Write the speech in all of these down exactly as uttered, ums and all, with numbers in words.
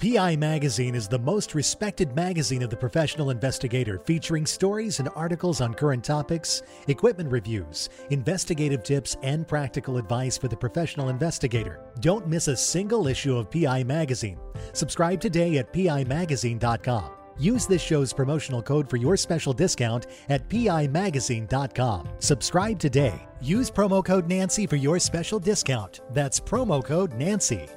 P I Magazine is the most respected magazine of the professional investigator, featuring stories and articles on current topics, equipment reviews, investigative tips, and practical advice for the professional investigator. Don't miss a single issue of P I Magazine. Subscribe today at P I magazine dot com. Use this show's promotional code for your special discount at P I magazine dot com. Subscribe today. Use promo code Nancy for your special discount. That's promo code Nancy.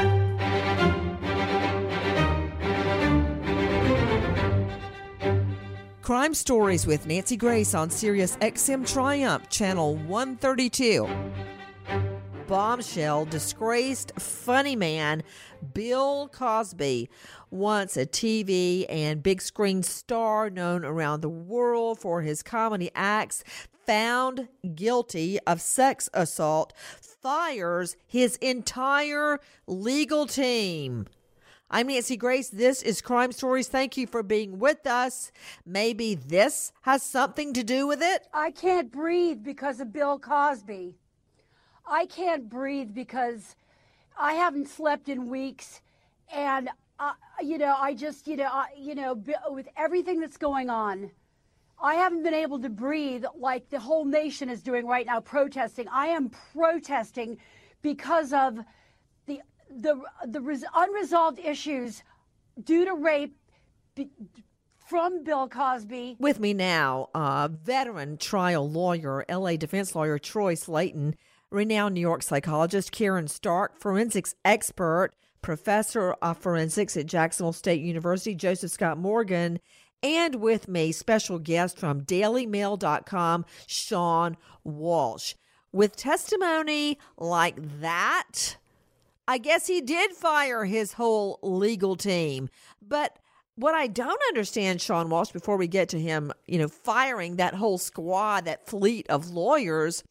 Crime Stories with Nancy Grace on Sirius X M Triumph, Channel one thirty-two. Bombshell, disgraced funny man Bill Cosby, once a T V and big screen star known around the world for his comedy acts, found guilty of sex assault, fires his entire legal team. I'm Nancy Grace. This is Crime Stories. Thank you for being with us. Maybe this has something to do with it. I can't breathe because of Bill Cosby. I can't breathe because I haven't slept in weeks, and uh, you know, I just, you know, I, you know, with everything that's going on, I haven't been able to breathe like the whole nation is doing right now, protesting. I am protesting because of the the the res- unresolved issues due to rape be, from Bill Cosby. With me now, uh, veteran trial lawyer, L A defense lawyer Troy Slaton, renowned New York psychologist Karen Stark, forensics expert, professor of forensics at Jacksonville State University, Joseph Scott Morgan, and with me, special guest from daily mail dot com, Sean Walsh. With testimony like that, I guess he did fire his whole legal team. But what I don't understand, Sean Walsh, before we get to him, you know, firing that whole squad, that fleet of lawyers,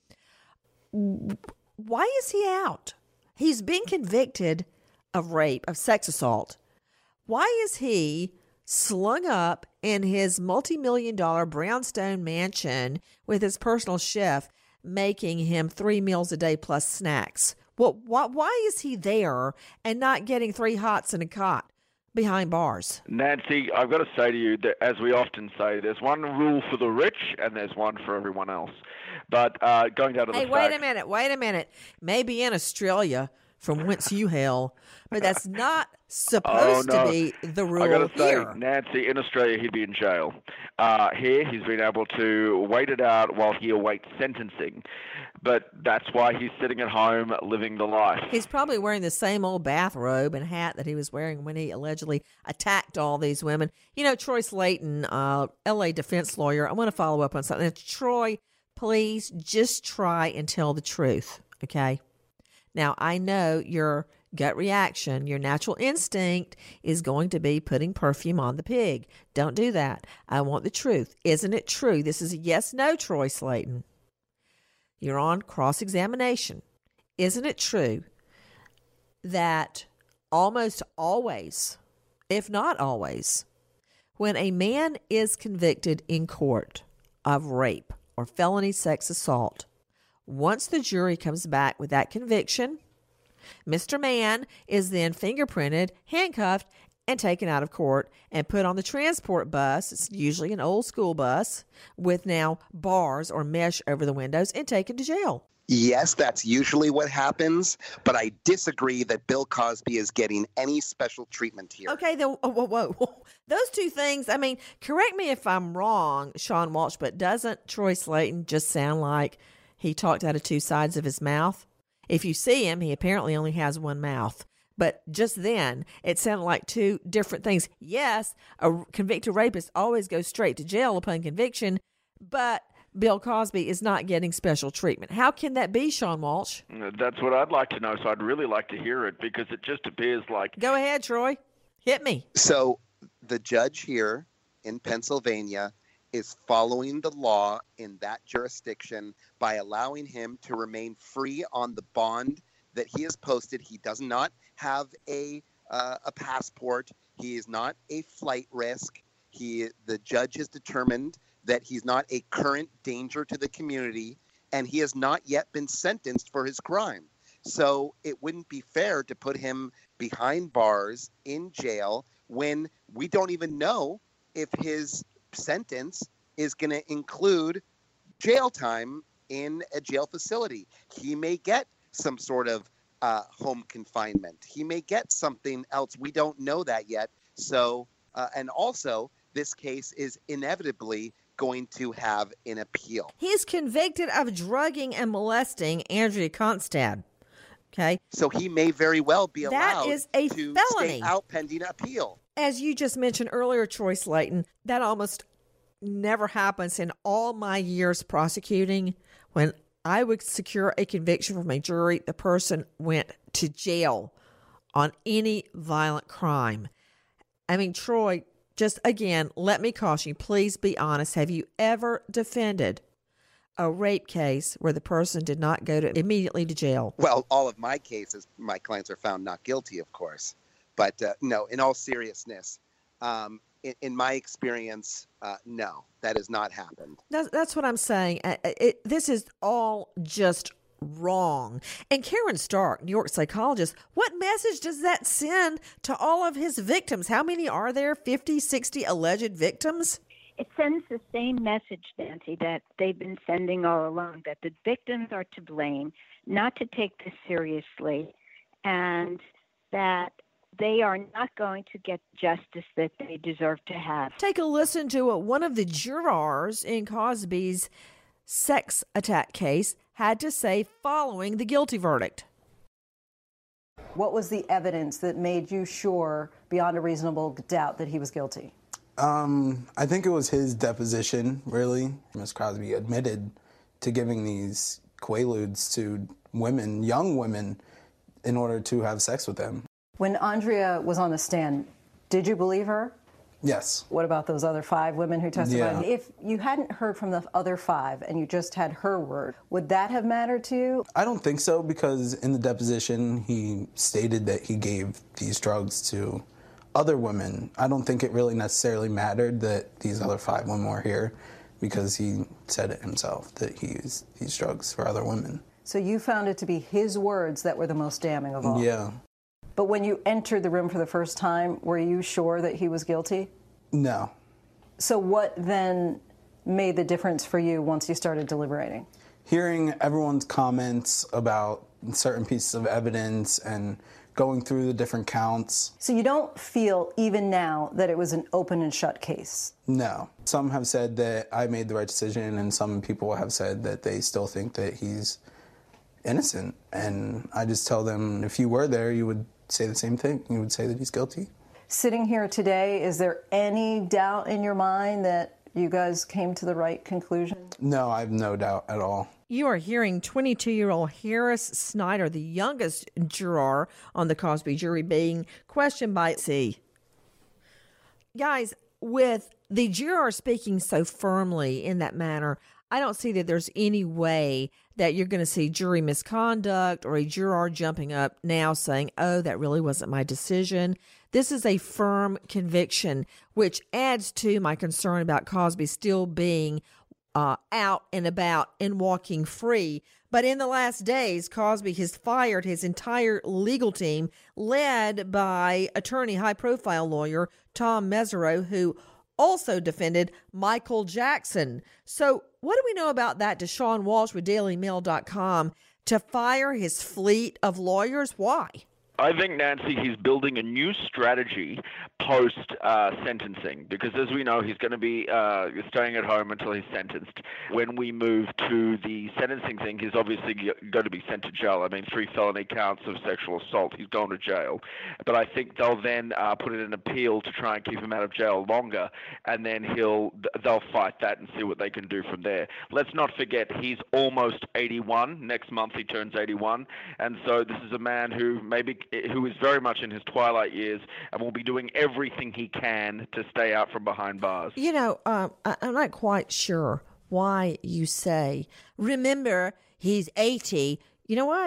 why is he out? He's been convicted of rape, of sex assault. Why is he slung up in his multi-million dollar brownstone mansion with his personal chef, making him three meals a day plus snacks? Well, why, why is he there and not getting three hots and a cot behind bars? Nancy, I've got to say to you that, as we often say, there's one rule for the rich and there's one for everyone else. But uh, going down to the Hey, facts, wait a minute, wait a minute. Maybe in Australia, from whence you hail, but that's not supposed oh, no. to be the rule I got to say, here. Nancy, in Australia, he'd be in jail. Uh, here, he's been able to wait it out while he awaits sentencing. But that's why he's sitting at home living the life. He's probably wearing the same old bathrobe and hat that he was wearing when he allegedly attacked all these women. You know, Troy Slaton, uh, L A defense lawyer, I want to follow up on something. Troy, please just try and tell the truth, okay? Now, I know your gut reaction, your natural instinct is going to be putting perfume on the pig. Don't do that. I want the truth. Isn't it true? This is a yes-no, Troy Slaton. You're on cross-examination. Isn't it true that almost always, if not always, when a man is convicted in court of rape or felony sex assault, once the jury comes back with that conviction, Mister Man is then fingerprinted, handcuffed, and taken out of court and put on the transport bus. It's usually an old school bus with now bars or mesh over the windows, and taken to jail. Yes, that's usually what happens, but I disagree that Bill Cosby is getting any special treatment here. Okay, then, whoa, whoa, whoa. Those two things, I mean, correct me if I'm wrong, Sean Walsh, but doesn't Troy Slaton just sound like he talked out of two sides of his mouth? If you see him, he apparently only has one mouth. But just then, it sounded like two different things. Yes, a convicted rapist always goes straight to jail upon conviction, but Bill Cosby is not getting special treatment. How can that be, Sean Walsh? That's what I'd like to know, so I'd really like to hear it, because it just appears like... Go ahead, Troy. Hit me. So the judge here in Pennsylvania is following the law in that jurisdiction by allowing him to remain free on the bond that he has posted. He does not have a uh, a passport. He is not a flight risk. He, the judge has determined that he's not a current danger to the community, and he has not yet been sentenced for his crime. So it wouldn't be fair to put him behind bars in jail when we don't even know if his sentence is going to include jail time in a jail facility. He may get some sort of uh, home confinement. He may get something else. We don't know that yet. So, uh, and also, this case is inevitably going to have an appeal. He's convicted of drugging and molesting Andrea Constad. Okay. So he may very well be allowed that is a to felony. stay out pending appeal. As you just mentioned earlier, Troy Slayton, that almost never happens in all my years prosecuting. When I would secure a conviction from a jury, the person went to jail on any violent crime. I mean, Troy, just again, let me caution you, please be honest. Have you ever defended a rape case where the person did not go to immediately to jail? Well, all of my cases, my clients are found not guilty, of course. But uh, no, in all seriousness, um, in, in my experience, uh, no, that has not happened. That's, that's what I'm saying. Uh, It, this is all just wrong. And Karen Stark, New York psychologist, what message does that send to all of his victims? How many are there? fifty, sixty alleged victims? It sends the same message, Nancy, that they've been sending all along, that the victims are to blame, not to take this seriously, and that they are not going to get justice that they deserve to have. Take a listen to what one of the jurors in Cosby's sex attack case had to say following the guilty verdict. What was the evidence that made you sure, beyond a reasonable doubt, that he was guilty? Um, I think it was his deposition, really. Miss Cosby admitted to giving these quaaludes to women, young women, in order to have sex with them. When Andrea was on the stand, did you believe her? Yes. What about those other five women who testified? Yeah. If you hadn't heard from the other five and you just had her word, would that have mattered to you? I don't think so, because in the deposition, he stated that he gave these drugs to other women. I don't think it really necessarily mattered that these other five women were here, because he said it himself, that he used these drugs for other women. So you found it to be his words that were the most damning of all? Yeah. But when you entered the room for the first time, were you sure that he was guilty? No. So what then made the difference for you once you started deliberating? Hearing everyone's comments about certain pieces of evidence and going through the different counts. So you don't feel, even now, that it was an open and shut case? No. Some have said that I made the right decision, and some people have said that they still think that he's innocent. And I just tell them, if you were there, you would say the same thing. You would say that he's guilty. Sitting here today, is there any doubt in your mind that you guys came to the right conclusion? No, I have no doubt at all. You are hearing twenty-two-year-old Harris Snyder, the youngest juror on the Cosby jury, being questioned by C. Guys, with the juror speaking so firmly in that manner, I don't see that there's any way that you're going to see jury misconduct or a juror jumping up now saying, oh, that really wasn't my decision. This is a firm conviction, which adds to my concern about Cosby still being uh, out and about and walking free. But in the last days, Cosby has fired his entire legal team, led by attorney, high-profile lawyer Tom Mesereau, who also defended Michael Jackson. So what do we know about that? Deshaun Walsh with Daily Mail dot com to fire his fleet of lawyers? Why? I think, Nancy, he's building a new strategy post-sentencing uh, because, as we know, he's going to be uh, staying at home until he's sentenced. When we move to the sentencing thing, he's obviously going to be sent to jail. I mean, three felony counts of sexual assault. He's going to jail. But I think they'll then uh, put in an appeal to try and keep him out of jail longer, and then he'll they'll fight that and see what they can do from there. Let's not forget, he's almost eighty-one. Next month he turns eighty-one. And so this is a man who maybe who is very much in his twilight years and will be doing everything he can to stay out from behind bars. You know, um, I, I'm not quite sure why you say, remember, he's eighty. You know what?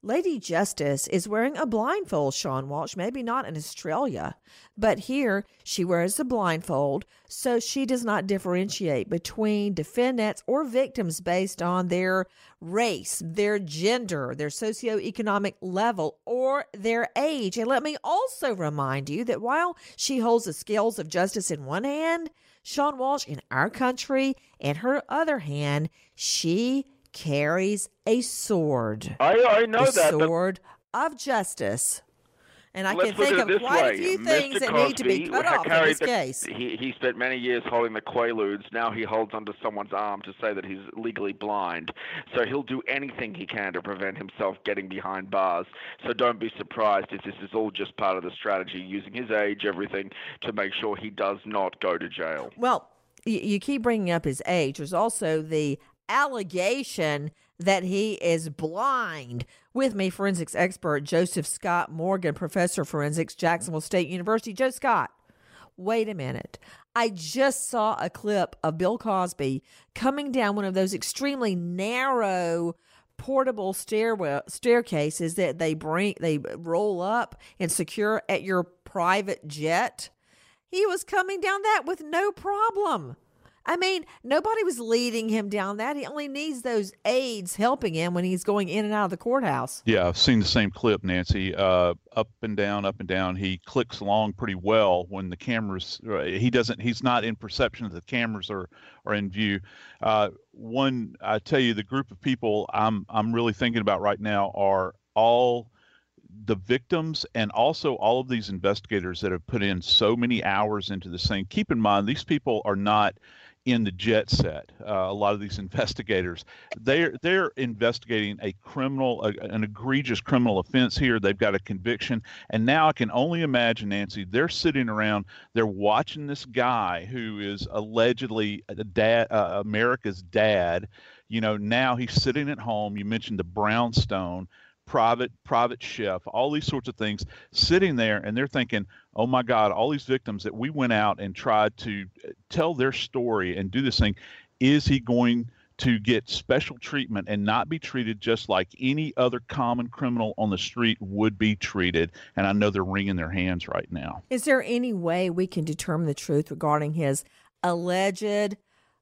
Lady Justice is wearing a blindfold, Sean Walsh, maybe not in Australia, but here she wears a blindfold so she does not differentiate between defendants or victims based on their race, their gender, their socioeconomic level, or their age. And let me also remind you that while she holds the scales of justice in one hand, Sean Walsh, in our country, in her other hand, she carries a sword. I, I know the that. sword of justice. And I Let's can think of this quite way. a few Mister things that Cosby need to be cut off in this the, case. He, he spent many years holding the Quaaludes. Now he holds onto someone's arm to say that he's legally blind. So he'll do anything he can to prevent himself getting behind bars. So don't be surprised if this is all just part of the strategy, using his age, everything, to make sure he does not go to jail. Well, you, you keep bringing up his age. There's also the allegation that he is blind. With me, forensics expert Joseph Scott Morgan, professor of forensics, Jacksonville State University. Joe Scott, wait a minute. I just saw a clip of Bill Cosby coming down one of those extremely narrow portable stairwell staircases that they bring, they roll up and secure at your private jet. He was coming down that with no problem. I mean, nobody was leading him down that. He only needs those aides helping him when he's going in and out of the courthouse. Yeah, I've seen the same clip, Nancy. Uh, up and down, up and down. He clicks along pretty well when the cameras. He doesn't. He's not in perception that the cameras are are in view. Uh, one, I tell you, the group of people I'm I'm really thinking about right now are all the victims and also all of these investigators that have put in so many hours into this thing. Keep in mind, these people are not in the jet set. Uh, a lot of these investigators, they're they're investigating a criminal, a, an egregious criminal offense here. They've got a conviction, and now I can only imagine, Nancy, they're sitting around, they're watching this guy who is allegedly a dad, uh, America's dad. You know, now he's sitting at home. You mentioned the brownstone. private private chef, all these sorts of things, sitting there, and they're thinking, oh my God, all these victims that we went out and tried to tell their story and do this thing, is he going to get special treatment and not be treated just like any other common criminal on the street would be treated? And I know they're wringing their hands right now. Is there any way we can determine the truth regarding his alleged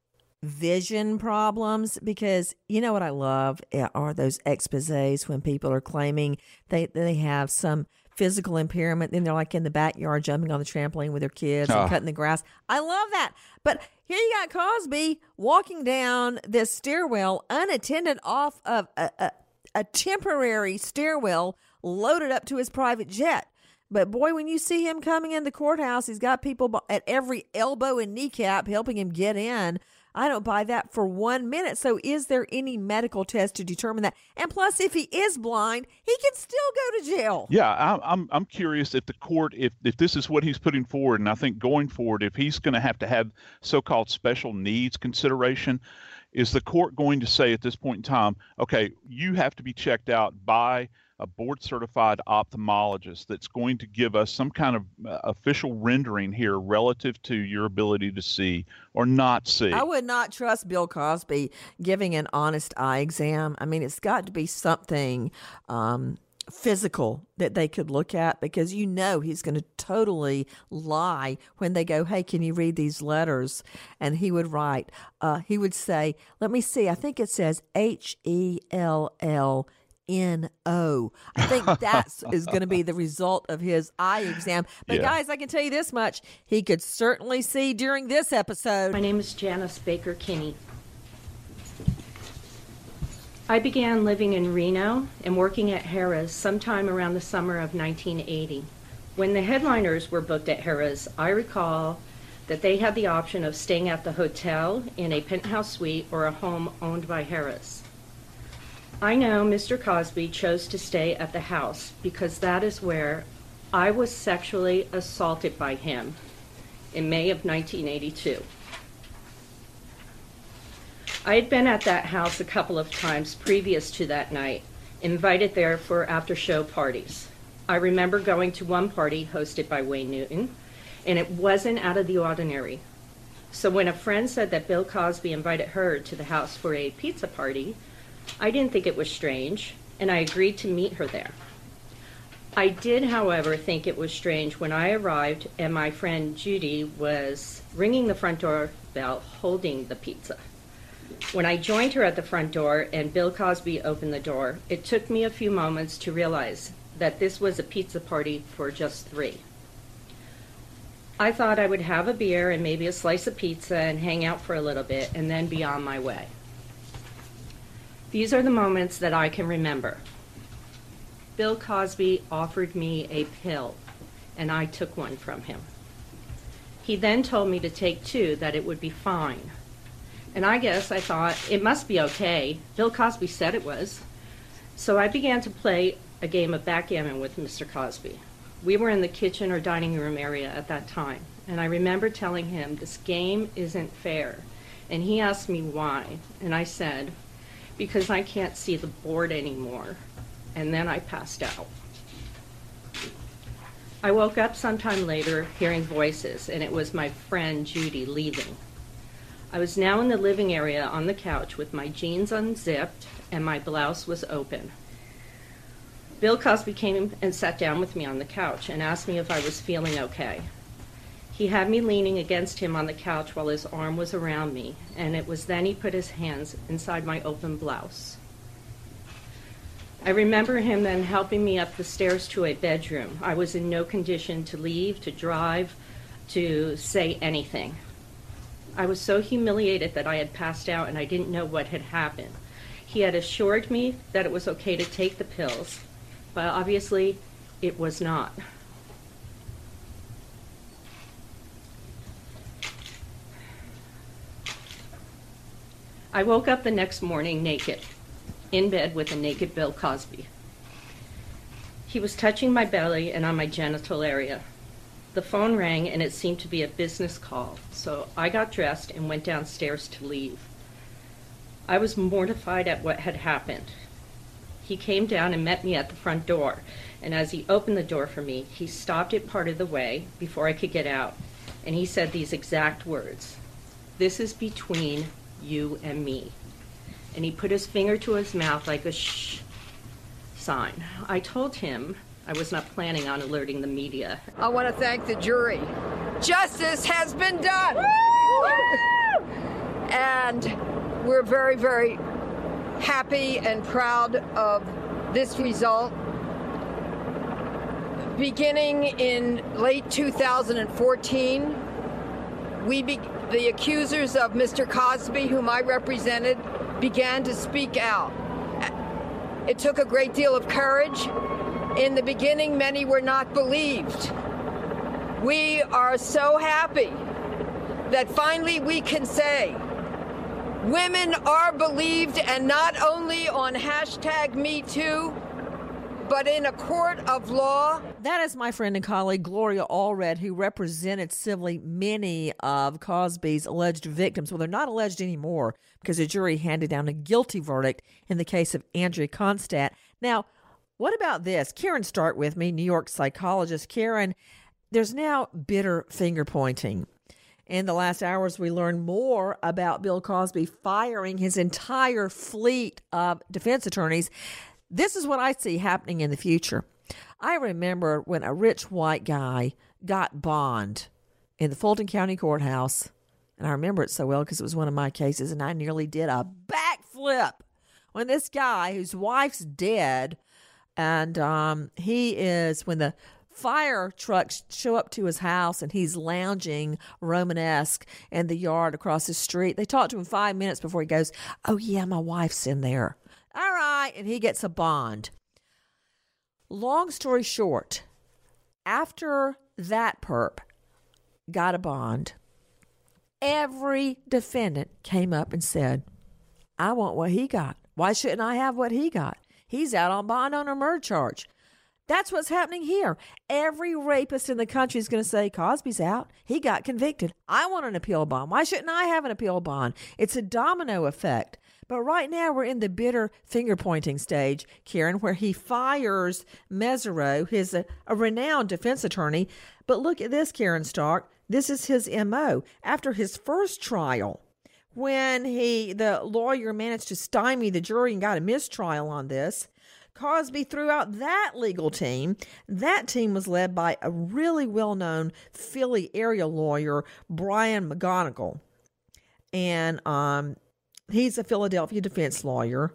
vision problems? Because you know what I love are those exposés when people are claiming they they have some physical impairment, then they're like in the backyard jumping on the trampoline with their kids oh. and cutting the grass. I love that. But here you got Cosby walking down this stairwell unattended off of a, a, a temporary stairwell loaded up to his private jet. But boy, when you see him coming in the courthouse, he's got people at every elbow and kneecap helping him get in. I don't buy that for one minute. So is there any medical test to determine that? And plus, if he is blind, he can still go to jail. Yeah, I, I'm I'm curious if the court, if, if this is what he's putting forward, and I think going forward, if he's going to have to have so-called special needs consideration, is the court going to say at this point in time, okay, you have to be checked out by a board-certified ophthalmologist that's going to give us some kind of uh, official rendering here relative to your ability to see or not see. I would not trust Bill Cosby giving an honest eye exam. I mean, it's got to be something um, physical that they could look at, because you know he's going to totally lie when they go, hey, can you read these letters? And he would write, uh, he would say, let me see, I think it says H E L L N O. I think that's is going to be the result of his eye exam. But yeah. Guys, I can tell you this much. He could certainly see during this episode. My name is Janice Baker Kinney. I began living in Reno and working at Harrah's sometime around the summer of nineteen eighty. When the headliners were booked at Harrah's, I recall that they had the option of staying at the hotel in a penthouse suite or a home owned by Harrah's. I know Mister Cosby chose to stay at the house because that is where I was sexually assaulted by him in May of nineteen eighty-two. I had been at that house a couple of times previous to that night, invited there for after-show parties. I remember going to one party hosted by Wayne Newton, and it wasn't out of the ordinary. So when a friend said that Bill Cosby invited her to the house for a pizza party, I didn't think it was strange, and I agreed to meet her there. I did, however, think it was strange when I arrived and my friend Judy was ringing the front door bell holding the pizza. When I joined her at the front door and Bill Cosby opened the door, it took me a few moments to realize that this was a pizza party for just three. I thought I would have a beer and maybe a slice of pizza and hang out for a little bit and then be on my way. These are the moments that I can remember. Bill Cosby offered me a pill, and I took one from him. He then told me to take two, that it would be fine. And I guess I thought, it must be okay. Bill Cosby said it was. So I began to play a game of backgammon with Mister Cosby. We were in the kitchen or dining room area at that time, and I remember telling him, this game isn't fair. And he asked me why, and I said, because I can't see the board anymore. And then I passed out. I woke up sometime later hearing voices, and it was my friend Judy leaving. I was now in the living area on the couch with my jeans unzipped and my blouse was open. Bill Cosby came and sat down with me on the couch and asked me if I was feeling okay. He had me leaning against him on the couch while his arm was around me, and it was then he put his hands inside my open blouse. I remember him then helping me up the stairs to a bedroom. I was in no condition to leave, to drive, to say anything. I was so humiliated that I had passed out and I didn't know what had happened. He had assured me that it was okay to take the pills, but obviously it was not. I woke up the next morning naked, in bed with a naked Bill Cosby. He was touching my belly and on my genital area. The phone rang and it seemed to be a business call, so I got dressed and went downstairs to leave. I was mortified at what had happened. He came down and met me at the front door, and as he opened the door for me, he stopped it part of the way before I could get out, and he said these exact words, "This is between you and me." And he put his finger to his mouth like a shh sign. I told him I was not planning on alerting the media. I want to thank the jury. Justice has been done. And we're very, very happy and proud of this result. Beginning in late two thousand fourteen, we be- the accusers of Mister Cosby, whom I represented, began to speak out. It took a great deal of courage. In the beginning, many were not believed. We are so happy that finally we can say women are believed, and not only on hashtag Me Too, but in a court of law. That is my friend and colleague Gloria Allred, who represented civilly many of Cosby's alleged victims. Well, they're not alleged anymore because the jury handed down a guilty verdict in the case of Andrea Constand. Now, what about this? Karen Stark with me, New York psychologist. Karen, there's now bitter finger-pointing. In the last hours, we learned more about Bill Cosby firing his entire fleet of defense attorneys. This is what I see happening in the future. I remember when a rich white guy got bond in the Fulton County Courthouse, and I remember it so well because it was one of my cases, and I nearly did a backflip when this guy whose wife's dead, and um, he is, when the fire trucks show up to his house and he's lounging Romanesque in the yard across the street. They talk to him five minutes before he goes, "Oh yeah, my wife's in there." All right, and he gets a bond. Long story short, after that perp got a bond, every defendant came up and said, "I want what he got. Why shouldn't I have what he got? He's out on bond on a murder charge." That's what's happening here. Every rapist in the country is going to say, Cosby's out. He got convicted. I want an appeal bond. Why shouldn't I have an appeal bond? It's a domino effect. But right now we're in the bitter finger-pointing stage, Karen, where he fires Mesereau, his a, a renowned defense attorney. But look at this, Karen Stark. This is his M O. After his first trial, when he the lawyer managed to stymie the jury and got a mistrial on this, Cosby threw out that legal team. That team was led by a really well-known Philly area lawyer, Brian McGonigal. And um, he's a Philadelphia defense lawyer.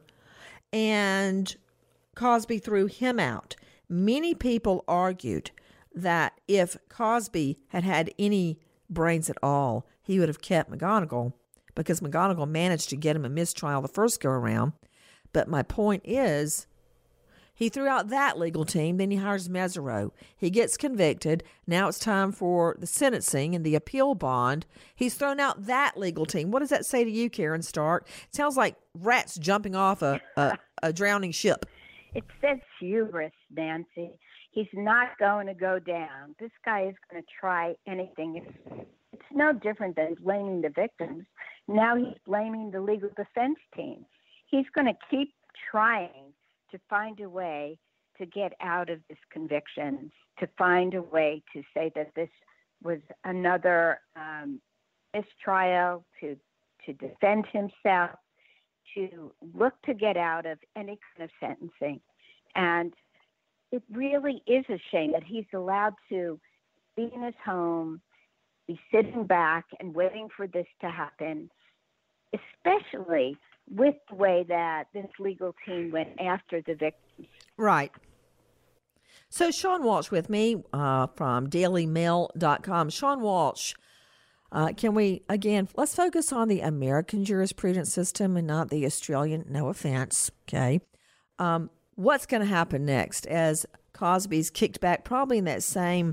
And Cosby threw him out. Many people argued that if Cosby had had any brains at all, he would have kept McGonigal, because McGonigal managed to get him a mistrial the first go around. But my point is, he threw out that legal team, then he hires Mesereau. He gets convicted. Now it's time for the sentencing and the appeal bond. He's thrown out that legal team. What does that say to you, Karen Stark? It sounds like rats jumping off a, a, a drowning ship. It says hubris, Nancy. He's not going to go down. This guy is going to try anything. It's, it's no different than blaming the victims. Now he's blaming the legal defense team. He's going to keep trying to find a way to get out of this conviction, to find a way to say that this was another um, mistrial, to to defend himself, to look to get out of any kind of sentencing. And it really is a shame that he's allowed to be in his home, be sitting back and waiting for this to happen, especially with the way that this legal team went after the victims. Right. So Sean Walsh with me uh, from daily mail dot com. Sean Walsh, uh, can we, again, let's focus on the American jurisprudence system and not the Australian. No offense, okay? Um, what's going to happen next as Cosby's kicked back probably in that same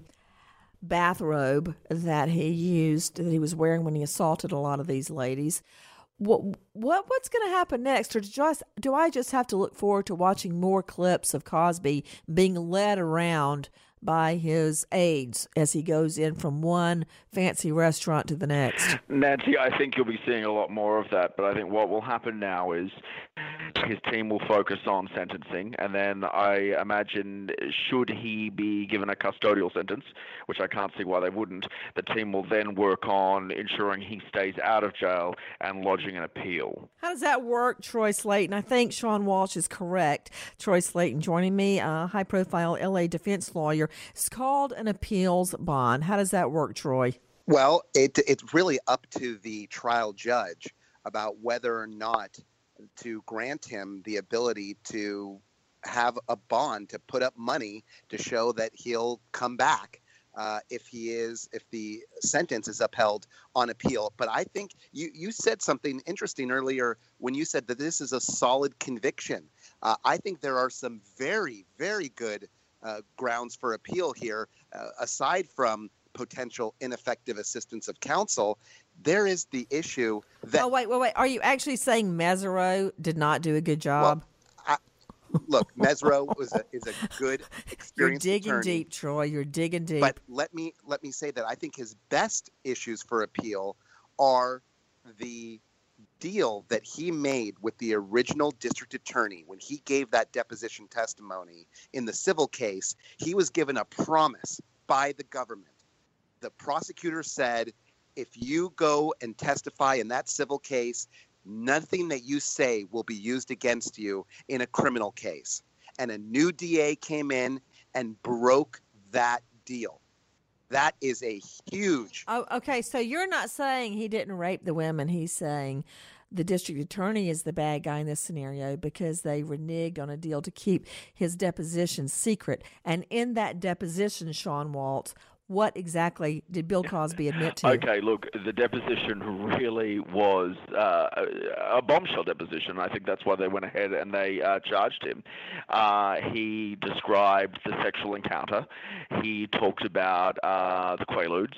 bathrobe that he used, that he was wearing when he assaulted a lot of these ladies? What what what's going to happen next, or just do I just have to look forward to watching more clips of Cosby being led around by his aides as he goes in from one fancy restaurant to the next? Nancy, I think you'll be seeing a lot more of that, but I think what will happen now is his team will focus on sentencing, and then I imagine should he be given a custodial sentence, which I can't see why they wouldn't, the team will then work on ensuring he stays out of jail and lodging an appeal. How does that work, Troy Slaten? I think Sean Walsh is correct. Troy Slaten joining me, a high-profile L A defense lawyer. It's called an appeals bond. How does that work, Troy? Well, it, it's really up to the trial judge about whether or not to grant him the ability to have a bond, to put up money to show that he'll come back uh, if he is, if the sentence is upheld on appeal. But I think you, you said something interesting earlier when you said that this is a solid conviction. Uh, I think there are some very, very good uh, grounds for appeal here, uh, aside from potential ineffective assistance of counsel. There is the issue that... Oh, wait, wait, wait. Are you actually saying Mesereau did not do a good job? Well, I, look, Mesereau was a, is a good, experienced You're digging attorney, deep, Troy. You're digging deep. But let me let me say that I think his best issues for appeal are the deal that he made with the original district attorney when he gave that deposition testimony in the civil case. He was given a promise by the government. The prosecutor said, if you go and testify in that civil case, nothing that you say will be used against you in a criminal case. And a new D A came in and broke that deal. That is a huge... Oh, okay, so you're not saying he didn't rape the women. He's saying the district attorney is the bad guy in this scenario because they reneged on a deal to keep his deposition secret. And in that deposition, Sean Waltz, what exactly did Bill Cosby admit to? Okay, look, the deposition really was uh, a bombshell deposition. I think that's why they went ahead and they uh, charged him. Uh, he described the sexual encounter. He talked about uh, the Quaaludes.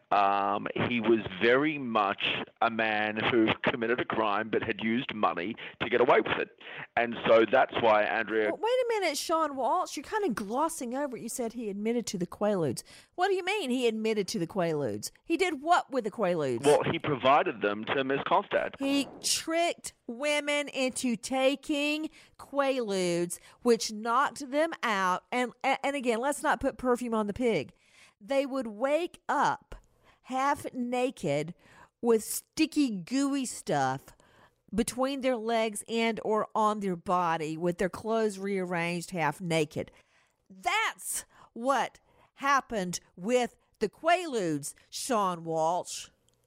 Um, he was very much a man who committed a crime but had used money to get away with it. And so that's why Andrea... Well, wait a minute, Sean Waltz. You're kind of glossing over it. You said he admitted to the Quaaludes. What do you mean he admitted to the Quaaludes? He did what with the Quaaludes? Well, he provided them to Miz Constad. He tricked women into taking Quaaludes, which knocked them out. And and again, let's not put perfume on the pig. They would wake up half naked with sticky, gooey stuff between their legs and or on their body with their clothes rearranged half naked. That's what happened with the Quaaludes, Sean Walsh.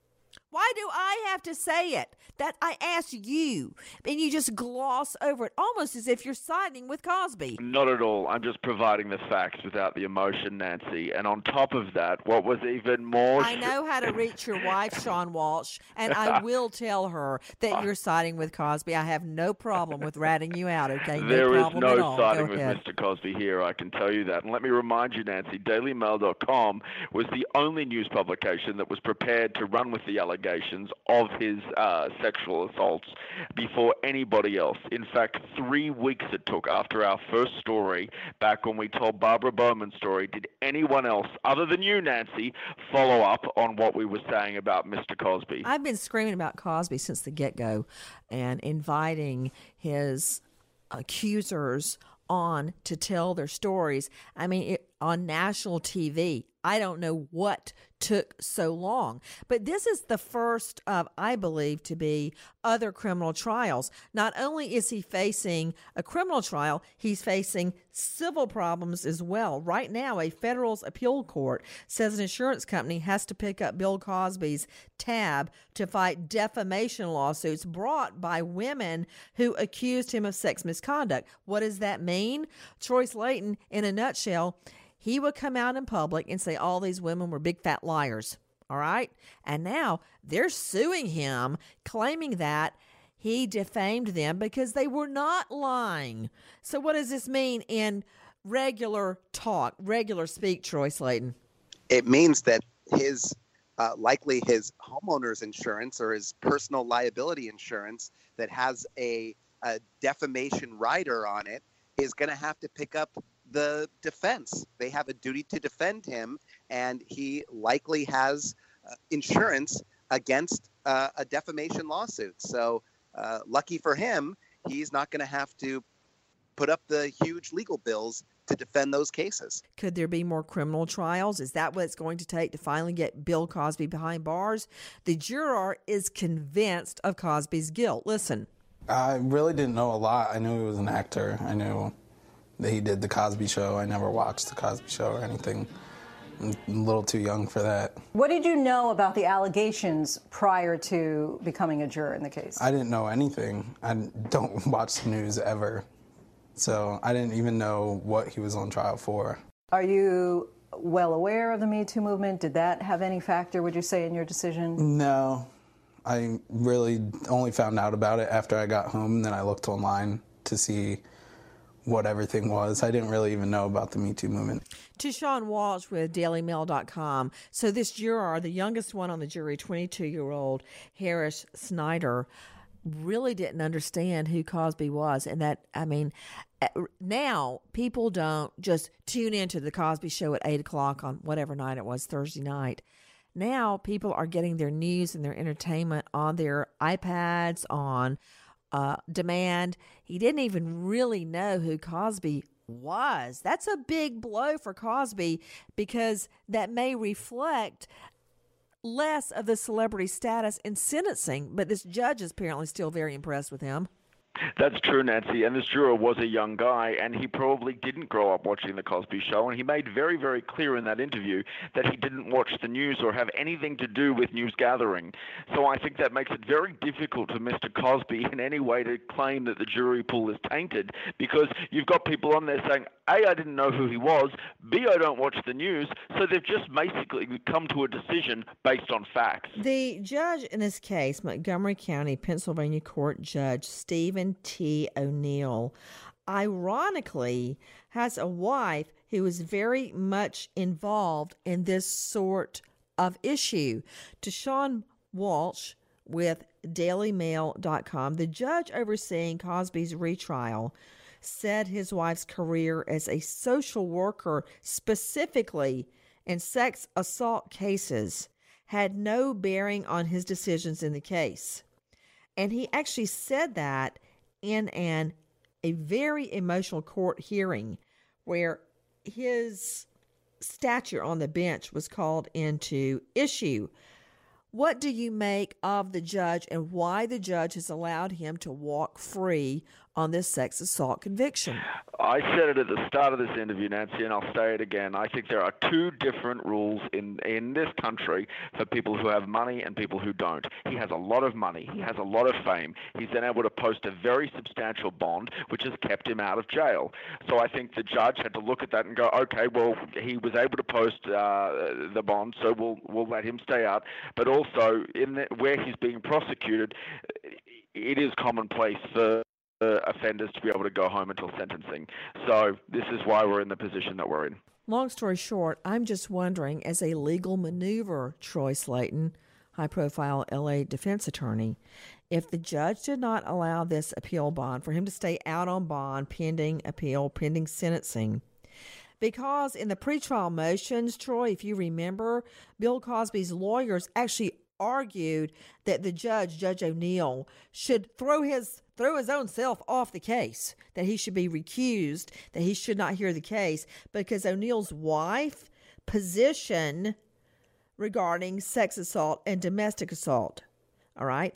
Why do I have to say it? That I asked you, and you just gloss over it, almost as if you're siding with Cosby. Not at all. I'm just providing the facts without the emotion, Nancy. And on top of that, what was even more... I know how to reach your wife, Sean Walsh, and I will tell her that you're siding with Cosby. I have no problem with ratting you out, okay? No there is problem at no all. siding Go with ahead. Mister Cosby here, I can tell you that. And let me remind you, Nancy, Daily Mail dot com was the only news publication that was prepared to run with the allegations of his uh, sexual assaults before anybody else. In fact, three weeks it took after our first story, back when we told Barbara Bowman's story, did anyone else, other than you, Nancy, follow up on what we were saying about Mister Cosby? I've been screaming about Cosby since the get-go and inviting his accusers on to tell their stories. I mean, it, on national T V. I don't know what took so long. But this is the first of, I believe, to be other criminal trials. Not only is he facing a criminal trial, he's facing civil problems as well. Right now, a federal appeal court says an insurance company has to pick up Bill Cosby's tab to fight defamation lawsuits brought by women who accused him of sex misconduct. What does that mean? Troy Slayton, in a nutshell, he would come out in public and say all these women were big fat liars, all right? And now they're suing him, claiming that he defamed them because they were not lying. So what does this mean in regular talk, regular speak, Troy Slayton? It means that his, uh, likely his homeowner's insurance or his personal liability insurance that has a, a defamation rider on it is going to have to pick up the defense. They have a duty to defend him, and he likely has uh, insurance against uh, a defamation lawsuit. So uh, lucky for him, he's not going to have to put up the huge legal bills to defend those cases. Could there be more criminal trials? Is that what it's going to take to finally get Bill Cosby behind bars? The juror is convinced of Cosby's guilt. Listen. I really didn't know a lot. I knew he was an actor. I knew that he did The Cosby Show. I never watched The Cosby Show or anything. I'm a little too young for that. What did you know about the allegations prior to becoming a juror in the case? I didn't know anything. I don't watch the news ever. So I didn't even know what he was on trial for. Are you well aware of the Me Too movement? Did that have any factor, would you say, in your decision? No. I really only found out about it after I got home, and then I looked online to see what everything was. I didn't really even know about the Me Too movement. To Sean Walsh with Daily Mail dot com. So this juror, the youngest one on the jury, twenty-two-year-old Harris Snyder, really didn't understand who Cosby was. And that, I mean, now people don't just tune into the Cosby Show at eight o'clock on whatever night it was, Thursday night. Now people are getting their news and their entertainment on their iPads, on Uh, demand. He didn't even really know who Cosby was. That's a big blow for Cosby because that may reflect less of the celebrity status in sentencing, but this judge is apparently still very impressed with him. That's true, Nancy. And this juror was a young guy, and he probably didn't grow up watching The Cosby Show. And he made very, very clear in that interview that he didn't watch the news or have anything to do with news gathering. So I think that makes it very difficult for Mister Cosby in any way to claim that the jury pool is tainted, because you've got people on there saying, A, I didn't know who he was, B, I don't watch the news. So they've just basically come to a decision based on facts. The judge in this case, Montgomery County, Pennsylvania Court Judge Stephen T. O'Neill, ironically has a wife who is very much involved in this sort of issue. To Sean Walsh with Daily Mail dot com, the judge overseeing Cosby's retrial said his wife's career as a social worker, specifically in sex assault cases, had no bearing on his decisions in the case. And he actually said that in an a very emotional court hearing where his stature on the bench was called into issue. What do you make of the judge and why the judge has allowed him to walk free on this sex assault conviction? I said it at the start of this interview, Nancy, and I'll say it again. I think there are two different rules in, in this country for people who have money and people who don't. He has a lot of money. He has a lot of fame. He's been able to post a very substantial bond, which has kept him out of jail. So I think the judge had to look at that and go, okay, well, he was able to post uh, the bond, so we'll we'll let him stay out. But also, in the, where he's being prosecuted, it is commonplace for offenders to be able to go home until sentencing. So this is why we're in the position that we're in. Long story short, I'm just wondering, as a legal maneuver, Troy Slaton, high-profile L A defense attorney, if the judge did not allow this appeal bond, for him to stay out on bond pending appeal, pending sentencing, because in the pretrial motions, Troy, if you remember, Bill Cosby's lawyers actually argued that the judge, Judge O'Neill, should throw his throw his own self off the case, that he should be recused, that he should not hear the case, because O'Neill's wife position regarding sex assault and domestic assault, all right,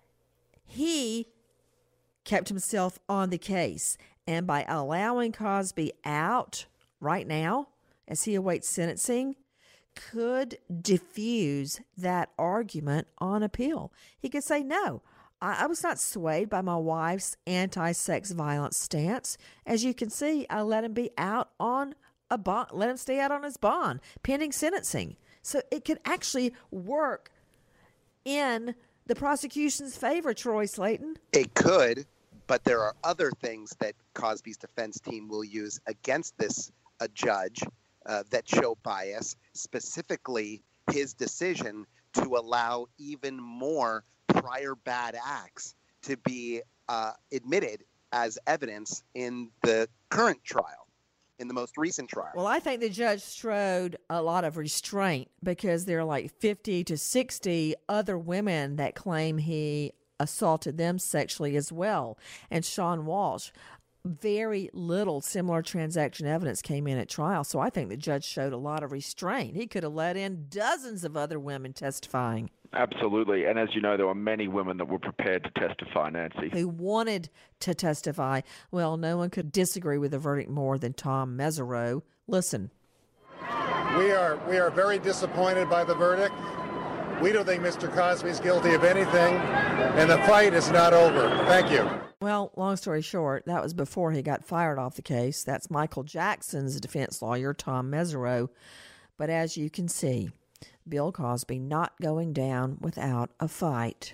he kept himself on the case. And by allowing Cosby out right now, as he awaits sentencing, could diffuse that argument on appeal. He could say, no, I, I was not swayed by my wife's anti-sex violence stance. As you can see, I let him be out on a bond, let him stay out on his bond, pending sentencing. So it could actually work in the prosecution's favor, Troy Slaton. It could, but there are other things that Cosby's defense team will use against this a judge Uh, that show bias, specifically his decision to allow even more prior bad acts to be uh, admitted as evidence in the current trial, in the most recent trial. Well, I think the judge showed a lot of restraint because there are like fifty to sixty other women that claim he assaulted them sexually as well. And Sean Walsh, very little similar transaction evidence came in at trial. So I think the judge showed a lot of restraint. He could have let in dozens of other women testifying. Absolutely. And as you know, there were many women that were prepared to testify, Nancy. Who wanted to testify. Well, no one could disagree with the verdict more than Tom Mesereau. Listen. We are, we are very disappointed by the verdict. We don't think Mister Cosby's guilty of anything, and the fight is not over. Thank you. Well, long story short, that was before he got fired off the case. That's Michael Jackson's defense lawyer, Tom Mesereau. But as you can see, Bill Cosby not going down without a fight.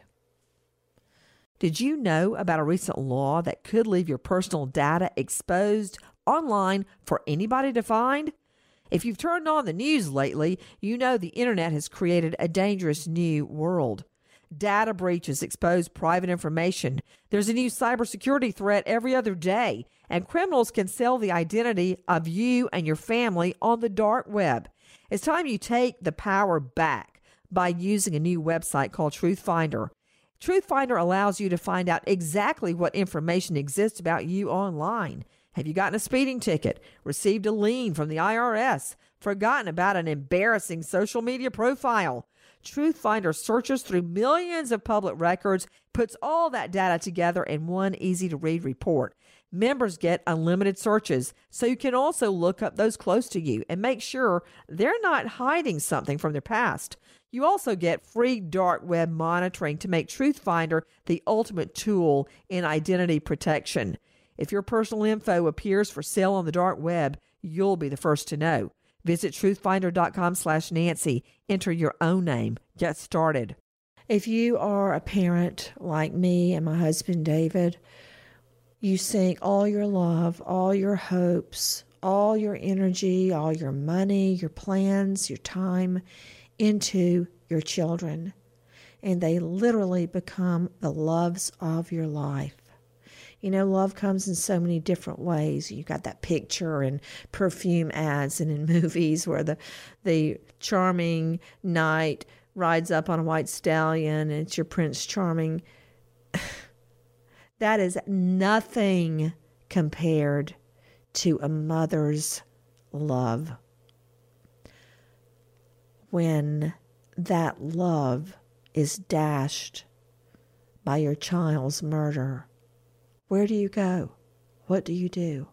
Did you know about a recent law that could leave your personal data exposed online for anybody to find? If you've turned on the news lately, you know the internet has created a dangerous new world. Data breaches expose private information. There's a new cybersecurity threat every other day, and criminals can sell the identity of you and your family on the dark web. It's time you take the power back by using a new website called Truth Finder. Truth Finder allows you to find out exactly what information exists about you online. Have you gotten a speeding ticket, received a lien from the I R S, forgotten about an embarrassing social media profile? Truth Finder searches through millions of public records, puts all that data together in one easy-to-read report. Members get unlimited searches, so you can also look up those close to you and make sure they're not hiding something from their past. You also get free dark web monitoring to make Truth Finder the ultimate tool in identity protection. If your personal info appears for sale on the dark web, you'll be the first to know. Visit truthfinder.com slash Nancy. Enter your own name. Get started. If you are a parent like me and my husband David, you sink all your love, all your hopes, all your energy, all your money, your plans, your time into your children. And they literally become the loves of your life. You know, love comes in so many different ways. You've got that picture in perfume ads and in movies where the the charming knight rides up on a white stallion and it's your Prince Charming. That is nothing compared to a mother's love. When that love is dashed by your child's murder, where do you go? What do you do?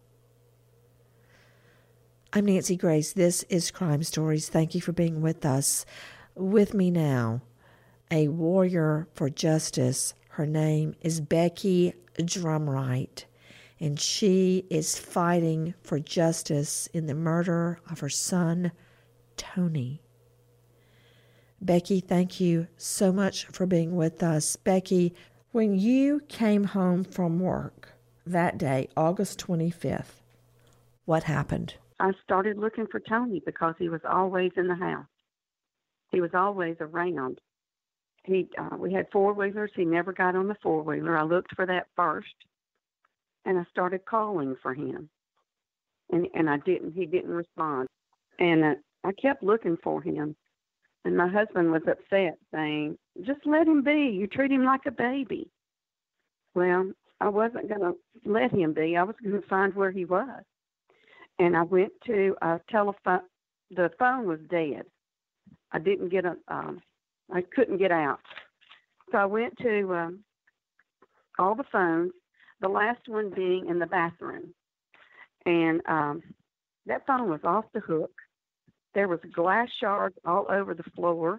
I'm Nancy Grace. This is Crime Stories. Thank you for being with us. With me now, a warrior for justice. Her name is Becky Drumright, and she is fighting for justice in the murder of her son, Tony. Becky, thank you so much for being with us. Becky, when you came home from work that day, August twenty-fifth, what happened? I started looking for Tony because he was always in the house. He was always around. He, uh, we had four-wheelers. He never got on the four-wheeler. I looked for that first, and I started calling for him. And and I didn't. He didn't respond. And uh, I kept looking for him. And my husband was upset, saying, just let him be. You treat him like a baby. Well, I wasn't going to let him be. I was going to find where he was. And I went to a telephone. The phone was dead. I didn't get a, um, I couldn't get out. So I went to um, all the phones, the last one being in the bathroom. And um, that phone was off the hook. There was glass shards all over the floor.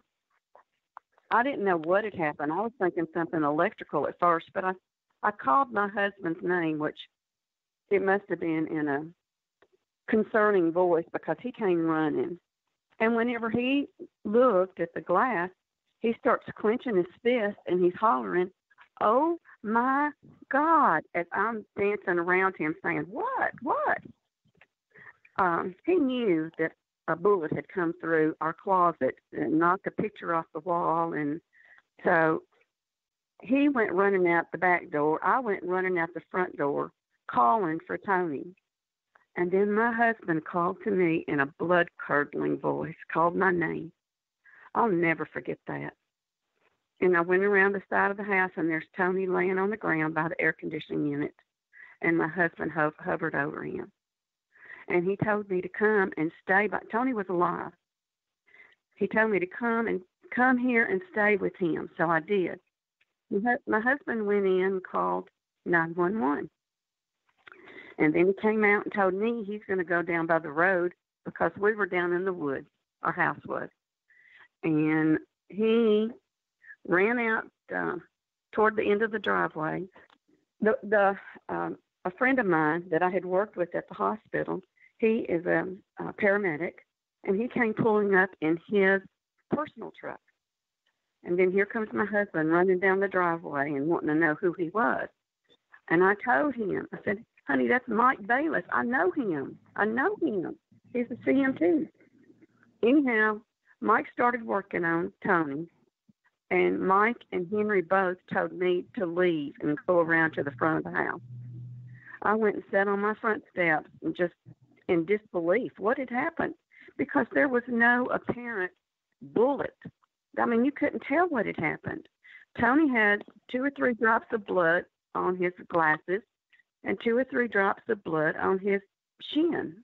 I didn't know what had happened. I was thinking something electrical at first, but I, I called my husband's name, which it must have been in a concerning voice because he came running. And whenever he looked at the glass, he starts clenching his fist and he's hollering, "Oh my God," as I'm dancing around him saying, what, what? Um, he knew that a bullet had come through our closet and knocked a picture off the wall. And so he went running out the back door. I went running out the front door calling for Tony. And then my husband called to me in a blood-curdling voice, called my name. I'll never forget that. And I went around the side of the house, and there's Tony laying on the ground by the air conditioning unit. And my husband ho- hovered over him. And he told me to come and stay by. Tony was alive. He told me to come and come here and stay with him. So I did. My husband went in and called nine one one. And then he came out and told me he's going to go down by the road because we were down in the woods, our house was. And he ran out uh, toward the end of the driveway. The, the um, a friend of mine that I had worked with at the hospital, he is a, a paramedic, and he came pulling up in his personal truck. And then here comes my husband running down the driveway and wanting to know who he was. And I told him, I said, "Honey, that's Mike Bayless. I know him. I know him. He's a C M T." Anyhow, Mike started working on Tony, and Mike and Henry both told me to leave and go around to the front of the house. I went and sat on my front steps and just in disbelief what had happened because there was no apparent bullet. I mean, you couldn't tell what had happened. Tony had two or three drops of blood on his glasses and two or three drops of blood on his shin.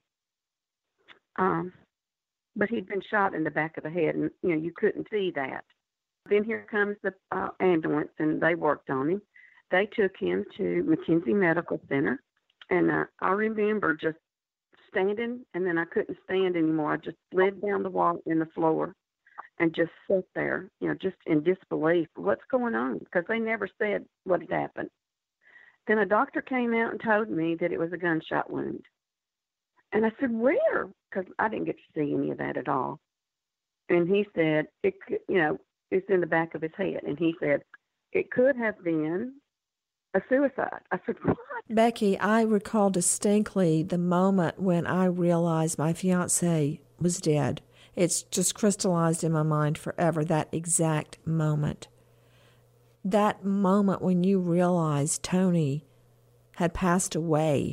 Um, but he'd been shot in the back of the head, and, you know, you couldn't see that. Then here comes the uh, ambulance, and they worked on him. They took him to McKenzie Medical Center, and uh, I remember just standing, and then I couldn't stand anymore. I just slid down the wall in the floor and just sat there, you know, just in disbelief. What's going on? Because they never said what had happened. Then a doctor came out and told me that it was a gunshot wound. And I said, where? Because I didn't get to see any of that at all. And he said, it could, you know, it's in the back of his head. And he said, it could have been a suicide. I said, what? Becky, I recall distinctly the moment when I realized my fiancé was dead. It's just crystallized in my mind forever, that exact moment. That moment when you realized Tony had passed away,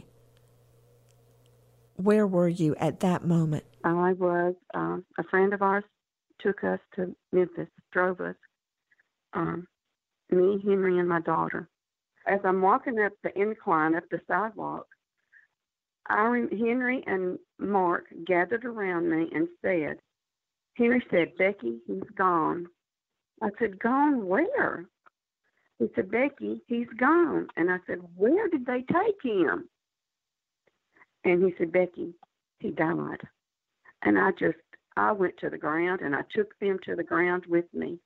where were you at that moment? I was, um, a friend of ours took us to Memphis, drove us, um, me, Henry, and my daughter. As I'm walking up the incline, up the sidewalk, I re- Henry and Mark gathered around me and said, Henry said, Becky, he's gone. I said, gone where? He said, Becky, he's gone. And I said, where did they take him? And he said, Becky, he died. And I just, I went to the ground, and I took them to the ground with me.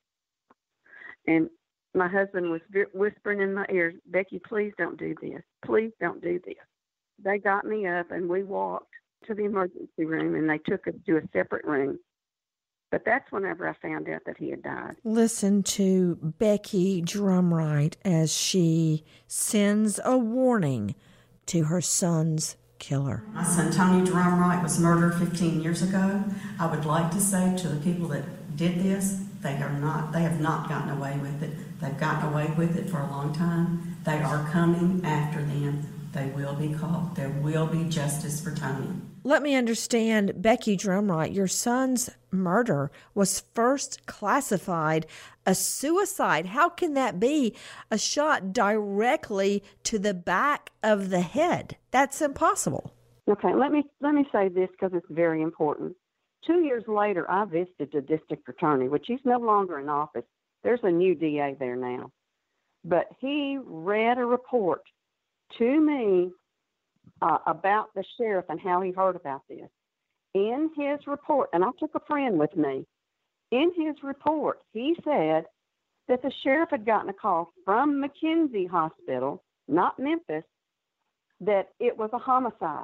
And my husband was whispering in my ear, Becky, please don't do this. Please don't do this. They got me up, and we walked to the emergency room, and they took us to a separate room. But that's whenever I found out that he had died. Listen to Becky Drumright as she sends a warning to her son's killer. My son Tony Drumright was murdered fifteen years ago. I would like to say to the people that did this, they are not, they have not gotten away with it. They've gotten away with it for a long time. They are coming after them. They will be caught. There will be justice for Tony. Let me understand, Becky Drumright, your son's murder was first classified a suicide. How can that be? A shot directly to the back of the head. That's impossible. Okay, let me let me say this because it's very important. Two years later, I visited the district attorney, which he's no longer in office. There's a new D A there now. But he read a report to me uh, about the sheriff and how he heard about this. In his report, and I took a friend with me, in his report, he said that the sheriff had gotten a call from McKenzie Hospital, not Memphis, that it was a homicide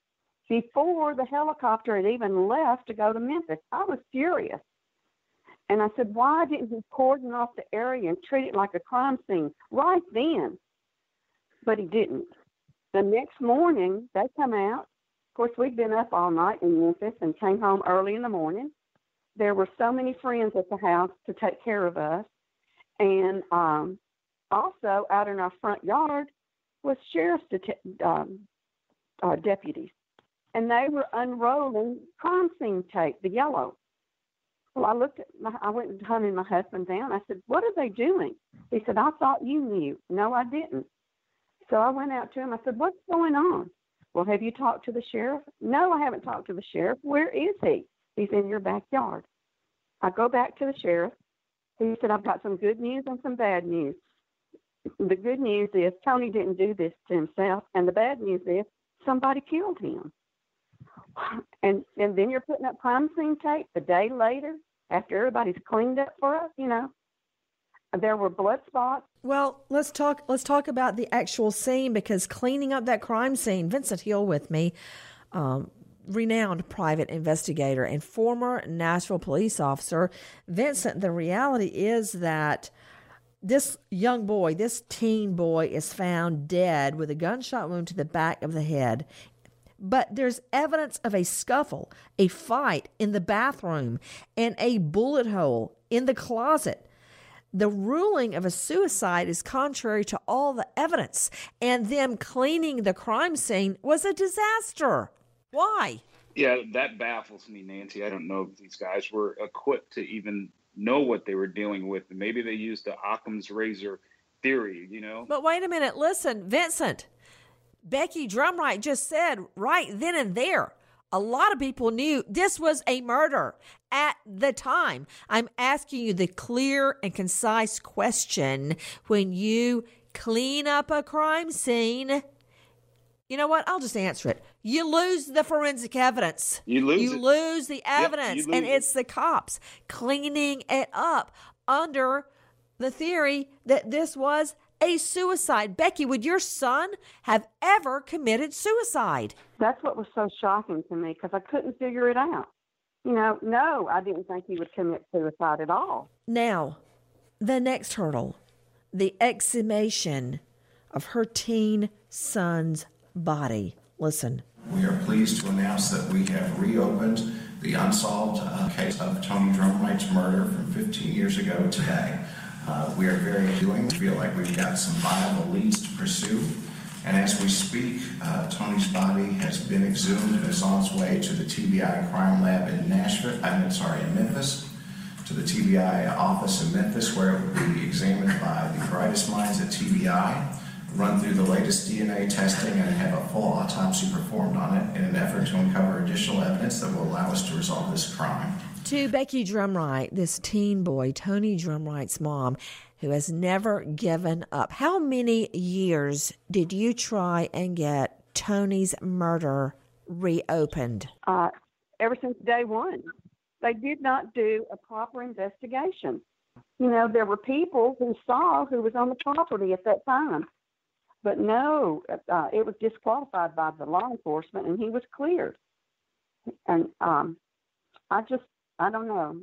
before the helicopter had even left to go to Memphis. I was furious. And I said, why didn't he cordon off the area and treat it like a crime scene right then? But he didn't. The next morning, they come out. Of course, we'd been up all night in Memphis and came home early in the morning. There were so many friends at the house to take care of us. And um, also out in our front yard was sheriff's det- um, uh, deputies. And they were unrolling crime scene tape, the yellow. Well, I looked at my, I went and hunted my husband down. I said, what are they doing? He said, I thought you knew. No, I didn't. So I went out to him. I said, what's going on? Well, have you talked to the sheriff? No, I haven't talked to the sheriff. Where is he? He's in your backyard. I go back to the sheriff. He said, I've got some good news and some bad news. The good news is Tony didn't do this to himself. And the bad news is somebody killed him. And and then you're putting up crime scene tape the day later after everybody's cleaned up for us, you know. There were blood spots. Well, let's talk let's talk about the actual scene, because cleaning up that crime scene, Vincent Hill with me, um, renowned private investigator and former Nashville police officer. Vincent, the reality is that this young boy, this teen boy, is found dead with a gunshot wound to the back of the head. But there's evidence of a scuffle, a fight in the bathroom, and a bullet hole in the closet. The ruling of a suicide is contrary to all the evidence, and them cleaning the crime scene was a disaster. Why? Yeah, that baffles me, Nancy. I don't know if these guys were equipped to even know what they were dealing with. Maybe they used the Occam's razor theory, you know? But wait a minute. Listen, Vincent. Becky Drumright just said right then and there, a lot of people knew this was a murder at the time. I'm asking you the clear and concise question. When you clean up a crime scene, you know what? I'll just answer it. You lose the forensic evidence. You lose You it. lose the evidence, Yep, lose and it. it's the cops cleaning it up under the theory that this was a suicide. Becky, would your son have ever committed suicide? That's what was so shocking to me, because I couldn't figure it out. You know, no, I didn't think he would commit suicide at all. Now, the next hurdle, the exhumation of her teen son's body. Listen. We are pleased to announce that we have reopened the unsolved uh, case of Tony Drumright's murder from fifteen years ago today. Uh, we are very doing, feel like we've got some viable leads to pursue. And as we speak, uh, Tony's body has been exhumed and is on its way to the T B I crime lab in Nashville, I mean, sorry, in Memphis, to the T B I office in Memphis, where it will be examined by the brightest minds at T B I, run through the latest D N A testing, and have a full autopsy performed on it in an effort to uncover additional evidence that will allow us to resolve this crime. To Becky Drumright, this teen boy, Tony Drumright's mom, who has never given up. How many years did you try and get Tony's murder reopened? Uh, ever since day one. They did not do a proper investigation. You know, there were people who saw who was on the property at that time. But no, uh, it was disqualified by the law enforcement, and he was cleared. And um, I just, I don't know.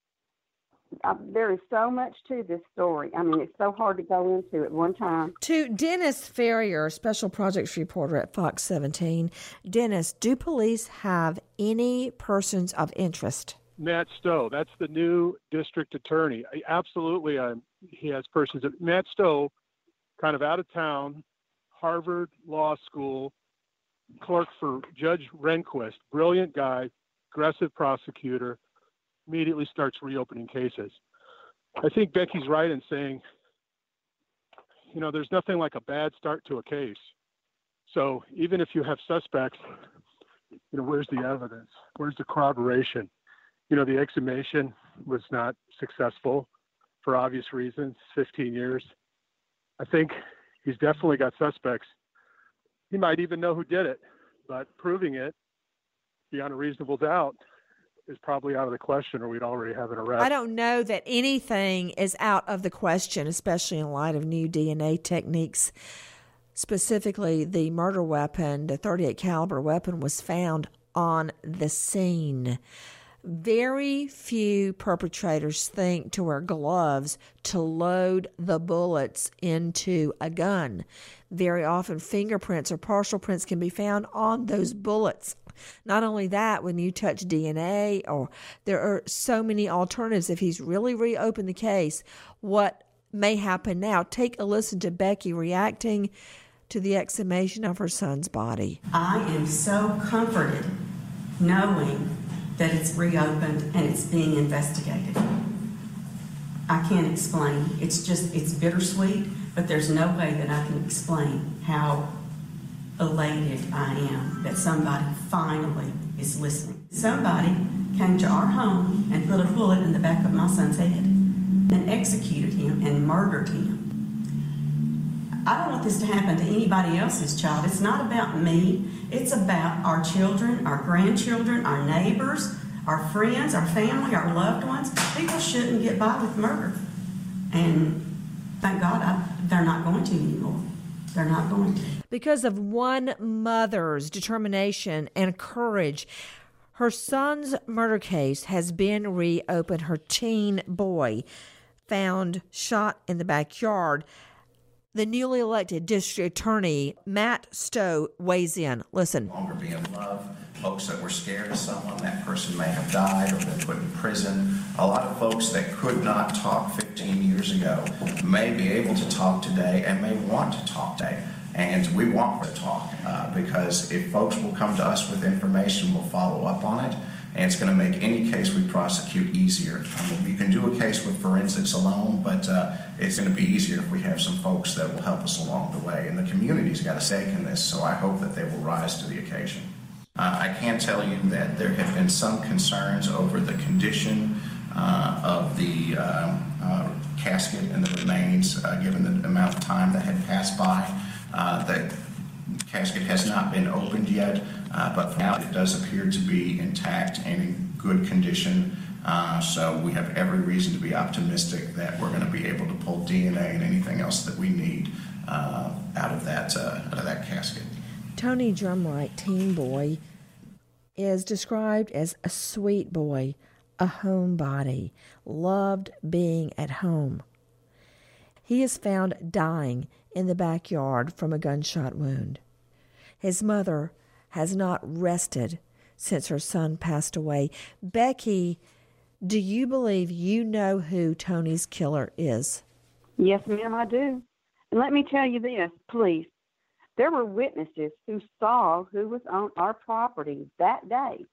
Uh, there is so much to this story. I mean, it's so hard to go into at one time. To Dennis Ferrier, special projects reporter at Fox seventeen. Dennis, do police have any persons of interest? Matt Stowe, that's the new district attorney. I, absolutely, I'm, he has persons. Of, Matt Stowe, kind of out of town, Harvard Law School, clerk for Judge Rehnquist, brilliant guy, aggressive prosecutor, immediately starts reopening cases. I think Becky's right in saying, you know, there's nothing like a bad start to a case. So even if you have suspects, you know, where's the evidence? Where's the corroboration? You know, the exhumation was not successful for obvious reasons, fifteen years. I think he's definitely got suspects. He might even know who did it, but proving it beyond a reasonable doubt is probably out of the question, or we'd already have an arrest. I don't know that anything is out of the question, especially in light of new D N A techniques. Specifically, the murder weapon, the thirty-eight caliber weapon, was found on the scene. Very few perpetrators think to wear gloves to load the bullets into a gun. Very often, fingerprints or partial prints can be found on those bullets. Not only that, when you touch D N A, or there are so many alternatives. If he's really reopened the case, what may happen now? Take a listen to Becky reacting to the exhumation of her son's body. I am so comforted knowing that it's reopened and it's being investigated. I can't explain. It's just, it's bittersweet, but there's no way that I can explain how elated I am that somebody finally is listening. Somebody came to our home and put a bullet in the back of my son's head and executed him and murdered him. I don't want this to happen to anybody else's child. It's not about me. It's about our children, our grandchildren, our neighbors, our friends, our family, our loved ones. People shouldn't get by with murder. And thank God I, they're not going to anymore. They're not going to. Because of one mother's determination and courage, her son's murder case has been reopened. Her teen boy found shot in the backyard. The newly elected district attorney, Matt Stowe, weighs in. Listen. Longer be in love. Folks that were scared of someone, that person may have died or been put in prison. A lot of folks that could not talk fifteen years ago may be able to talk today and may want to talk today. And we want to talk uh, because if folks will come to us with information, we'll follow up on it. And it's going to make any case we prosecute easier. I mean, you can do a case with forensics alone, but uh, it's going to be easier if we have some folks that will help us along the way. And the community's got a stake in this, so I hope that they will rise to the occasion. Uh, I can tell you that there have been some concerns over the condition uh, of the uh, uh, casket and the remains, uh, given the amount of time that had passed by. Uh, the casket has not been opened yet, uh, but for now it does appear to be intact and in good condition. Uh, so we have every reason to be optimistic that we're going to be able to pull D N A and anything else that we need uh, out of that uh, out of that casket. Tony Drumright, teen boy, is described as a sweet boy, a homebody, loved being at home. He is found dying in the backyard from a gunshot wound. His mother has not rested since her son passed away. Becky, do you believe you know who Tony's killer is? Yes, ma'am, I do. And let me tell you this, please. There were witnesses who saw who was on our property that day.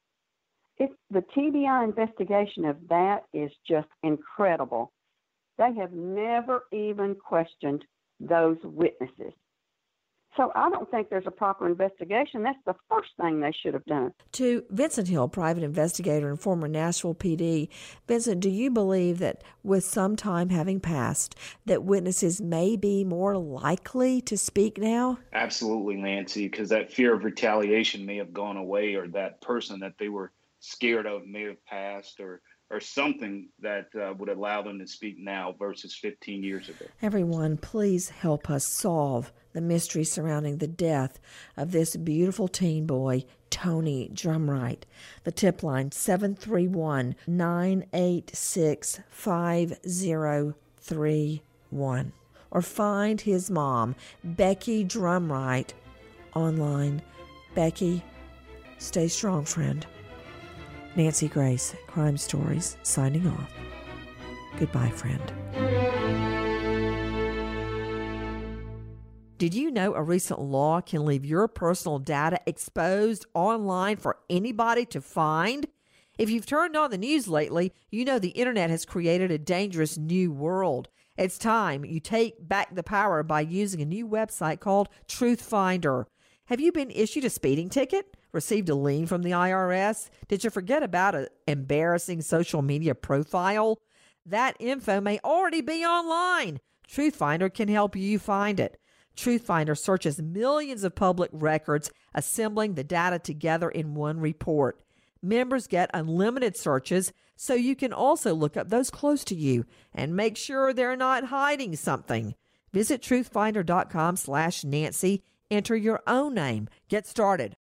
It's, the T B I investigation of that is just incredible. They have never even questioned those witnesses. So I don't think there's a proper investigation. That's the first thing they should have done. To Vincent Hill, private investigator and former Nashville P D, Vincent, do you believe that with some time having passed, that witnesses may be more likely to speak now? Absolutely, Nancy, because that fear of retaliation may have gone away, or that person that they were scared of may have passed, or or something that uh, would allow them to speak now versus fifteen years ago. Everyone, please help us solve the mystery surrounding the death of this beautiful teen boy, Tony Drumright. The tip line, seven three one, nine eight six, five zero three one. Or find his mom, Becky Drumright, online. Becky, stay strong, friend. Nancy Grace, Crime Stories, signing off. Goodbye, friend. Did you know a recent law can leave your personal data exposed online for anybody to find? If you've turned on the news lately, you know the internet has created a dangerous new world. It's time you take back the power by using a new website called Truth Finder. Have you been issued a speeding ticket? Received a lien from the I R S? Did you forget about an embarrassing social media profile? That info may already be online. Truth Finder can help you find it. Truth Finder searches millions of public records, assembling the data together in one report. Members get unlimited searches, so you can also look up those close to you and make sure they're not hiding something. Visit truthfinder.com slash Nancy. Enter your own name. Get started.